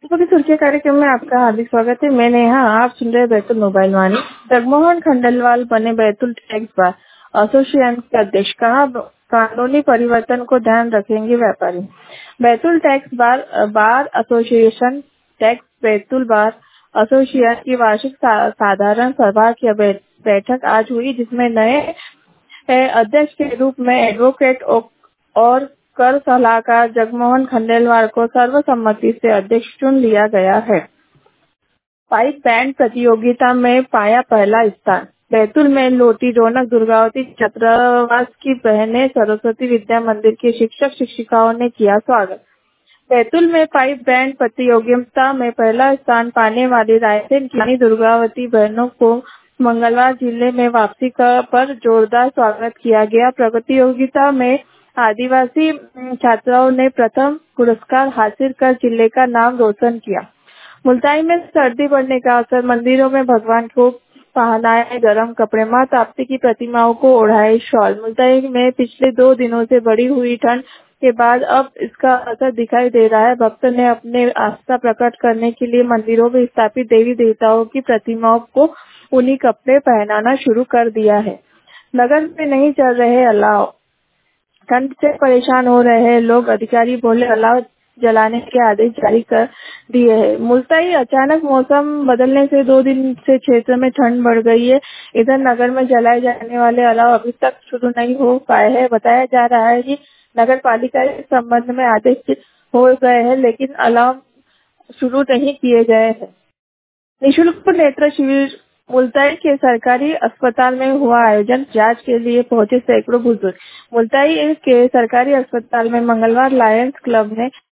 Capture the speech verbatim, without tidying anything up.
सुबह की सुर्खियां कार्यक्रम में आपका हार्दिक स्वागत है। मैं नेहा, आप सुन रहे बैतूल मोबाइल वाणी। जगमोहन खंडेलवाल बने बैतूल टैक्स बार एसोसिएशन के अध्यक्ष, कहा कानूनी परिवर्तन को ध्यान रखेंगे व्यापारी। Betul tax bar bar association tax Betul bar association की वार्षिक सा, साधारण सभा की बैठक आज हुई, जिसमें नए अध्यक्ष के रूप में एडवोकेट और कर सलाहकार जगमोहन खंडेलवाल को सर्वसम्मति से अध्यक्ष चुन लिया गया है। पाइप बैंड प्रतियोगिता में पाया पहला स्थान। बैतूल में लोटी रौनक दुर्गावती छात्रावास की बहनें सरस्वती विद्या मंदिर के शिक्षक शिक्षिकाओं ने किया स्वागत। बैतूल में पाइप बैंड प्रतियोगिता में पहला स्थान पाने वाली रायसेन की दुर्गावती बहनों को मंगलवार जिले में वापसी पर जोरदार स्वागत किया गया। प्रतियोगिता में आदिवासी छात्राओं ने प्रथम पुरस्कार हासिल कर जिले का नाम रोशन किया। मुल्ताई में सर्दी बढ़ने का असर, मंदिरों में भगवान को पहनाए गर्म कपड़े, मां ताप्ती की प्रतिमाओं को ओढ़ाए शॉल। मुल्ताई में पिछले दो दिनों से बढ़ी हुई ठंड के बाद अब इसका असर दिखाई दे रहा है। भक्त ने अपने आस्था प्रकट करने के लिए मंदिरों में स्थापित देवी देवताओं की प्रतिमाओं को ऊनी कपड़े पहनाना शुरू कर दिया है। नगर में नहीं चल रहे अलाव, ठंड से परेशान हो रहे लोग, अधिकारी बोले अलाव जलाने के आदेश जारी कर दिए हैं। मुल्ताई अचानक मौसम बदलने से दो दिन से क्षेत्र में ठंड बढ़ गई है। इधर नगर में जलाए जाने वाले अलाव अभी तक शुरू नहीं हो पाए हैं। बताया जा रहा है कि नगर पालिका इस संबंध में आदेश हो गए हैं, लेकिन अलाव शुरू नहीं किए गए हैं। निःशुल्क नेत्र शिविर। मुल्ताई के सरकारी अस्पताल में हुआ आयोजन, जांच के लिए पहुंचे सैकड़ों बुजुर्ग। मुल्ताई के सरकारी अस्पताल में मंगलवार लायंस क्लब ने